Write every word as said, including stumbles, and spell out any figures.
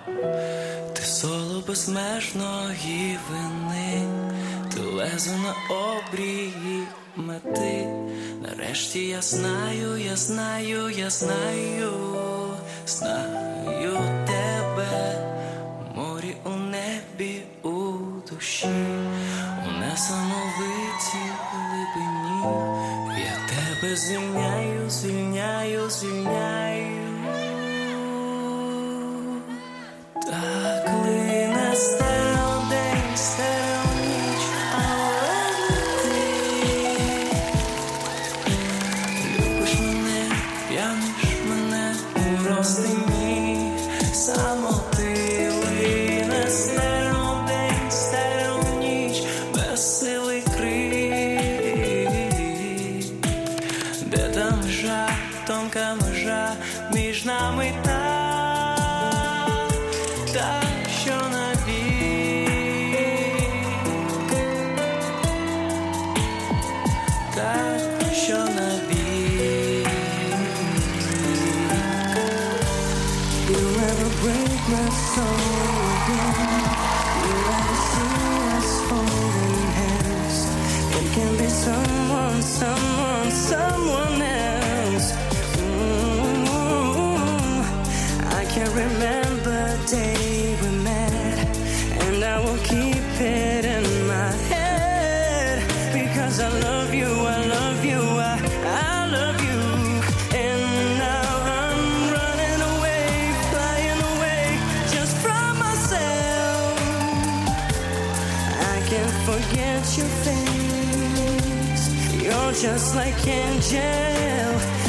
Ти соло безмежної вини, ти лезо на обрії мети. Нарешті я знаю, я знаю, я знаю, знаю тебе. У морі, у небі, у душі, у несамовитій глибині. Я тебе звільняю, звільняю, звільняю. Так лине стерео день, стерео ніч, але ти любиш мене, п'яниш мене у розтині самоти. Лине стерео день, стерео ніч, безсилий крик. Де та межа, тонка межа між нами та, та, що навік, та, що навік. You'll never break my soul again. You'll never see us holding hands. It can be someone, someone, someone else. Mm-hmm. I can't remember the day we met, and I will keep it in my head, because I love you, I love you, I, I love you. And now I'm running away, flying away just from myself. I can't forget your face, you're just like Angel.